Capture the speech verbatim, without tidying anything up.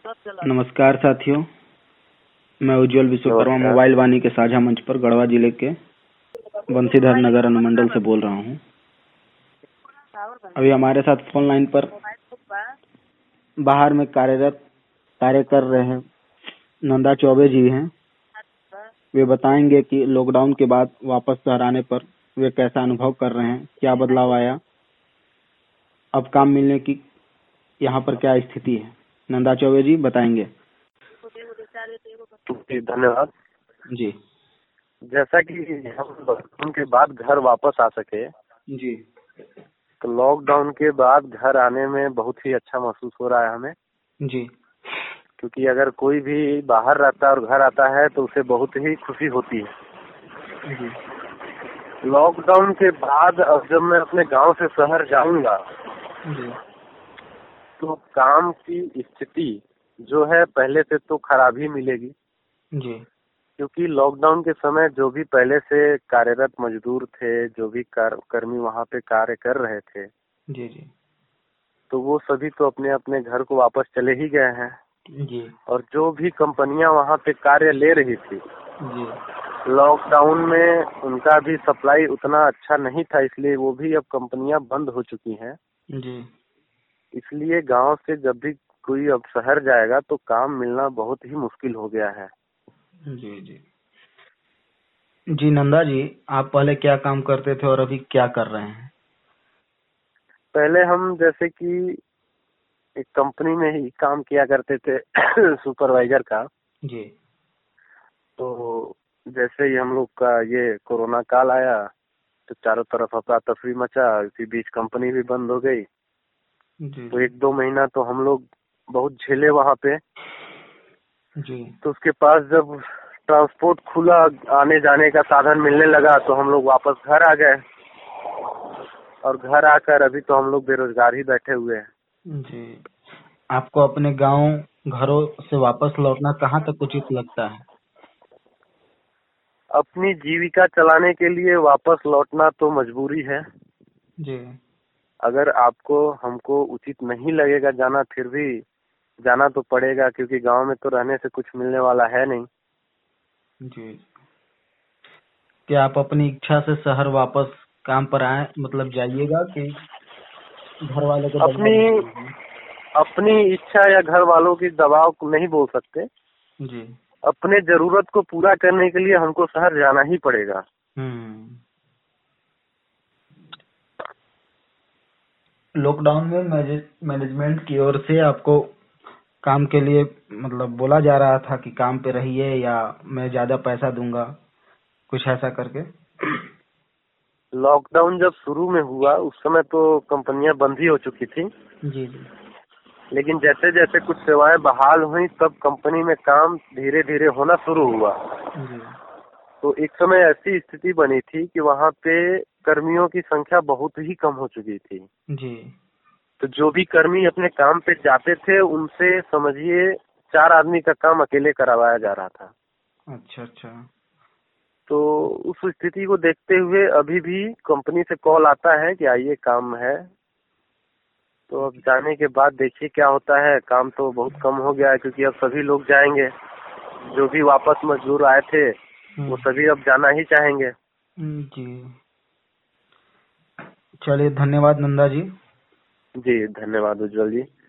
नमस्कार साथियों, मैं उज्जवल विश्वकर्मा मोबाइल वाणी के साझा मंच पर गढ़वा जिले के बंसीधर नगर अनुमंडल से बोल रहा हूं। अभी हमारे साथ फोन लाइन पर बाहर में कार्यरत कार्य कर रहे हैं नंदा चौबे जी हैं। वे बताएंगे कि लॉकडाउन के बाद वापस घर आने पर वे कैसा अनुभव कर रहे हैं, क्या बदलाव आया, अब काम मिलने की यहाँ पर क्या स्थिति है। नंदा चौबे जी बताएंगे। धन्यवाद जी। जैसा कि हम लॉकडाउन के बाद घर वापस आ सके जी। तो लॉकडाउन के बाद घर आने में बहुत ही अच्छा महसूस हो रहा है हमें। जी। क्योंकि अगर कोई भी बाहर रहता है और घर आता है तो उसे बहुत ही खुशी होती है। जी। लॉकडाउन के बाद अब जब मैं अपने गांव से शहर जाऊंगा जी। तो काम की स्थिति जो है पहले से तो खराब ही मिलेगी। जी। क्योंकि लॉकडाउन के समय जो भी पहले से कार्यरत मजदूर थे, जो भी कर, कर्मी वहाँ पे कार्य कर रहे थे, जी। जी। तो वो सभी तो अपने अपने घर को वापस चले ही गए हैं। जी। और जो भी कंपनियां वहाँ पे कार्य ले रही थी, जी। लॉकडाउन में उनका भी सप्लाई उतना अच्छा नहीं था, इसलिए वो भी अब कंपनियां बंद हो चुकी हैं। जी। इसलिए गांव से जब भी कोई अब शहर जाएगा तो काम मिलना बहुत ही मुश्किल हो गया है। जी। जी। जी नंदा जी, आप पहले क्या काम करते थे और अभी क्या कर रहे हैं? पहले हम जैसे कि एक कंपनी में ही काम किया करते थे सुपरवाइजर का। जी। तो जैसे ही हम लोग का ये कोरोना काल आया तो चारों तरफ अफरा तफरी मचा, इसी बीच कंपनी भी बंद हो गई। जी। तो एक दो महीना तो हम लोग बहुत झेले वहाँ पे। जी। तो उसके पास जब ट्रांसपोर्ट खुला, आने जाने का साधन मिलने लगा तो हम लोग वापस घर आ गए। और घर आकर अभी तो हम लोग बेरोजगार ही बैठे हुए हैं। जी। आपको अपने गांव घरों से वापस लौटना कहाँ तक उचित लगता है? अपनी जीविका चलाने के लिए वापस लौटना तो मजबूरी है। जी। अगर आपको हमको उचित नहीं लगेगा जाना, फिर भी जाना तो पड़ेगा, क्योंकि गांव में तो रहने से कुछ मिलने वाला है नहीं। जी। क्या आप अपनी इच्छा से शहर वापस काम पर आए, मतलब जाइएगा कि घर वालों के दबाव अपनी में? अपनी इच्छा या घर वालों की दबाव को नहीं बोल सकते। जी। अपने जरूरत को पूरा करने के लिए हमको शहर जाना ही पड़ेगा। हम्म। लॉकडाउन में मैनेजमेंट की ओर से आपको काम के लिए मतलब बोला जा रहा था कि काम पे रहिए या मैं ज्यादा पैसा दूंगा, कुछ ऐसा करके? लॉकडाउन जब शुरू में हुआ उस समय तो कंपनियां बंद ही हो चुकी थी। जी। जी। लेकिन जैसे जैसे कुछ सेवाएं बहाल हुई तब कंपनी में काम धीरे धीरे होना शुरू हुआ। जी। तो एक समय ऐसी स्थिति बनी थी कि वहाँ पे कर्मियों की संख्या बहुत ही कम हो चुकी थी। जी। तो जो भी कर्मी अपने काम पे जाते थे उनसे समझिए चार आदमी का काम अकेले करवाया जा रहा था। अच्छा अच्छा। तो उस स्थिति को देखते हुए अभी भी कंपनी से कॉल आता है कि आइए काम है। तो अब जाने के बाद देखिए क्या होता है। काम तो बहुत कम हो गया है, क्योंकि अब सभी लोग जाएंगे। जो भी वापस मजदूर आए थे वो सभी अब जाना ही चाहेंगे। जी। चलिए, धन्यवाद नंदा जी। जी धन्यवाद उज्जवल जी।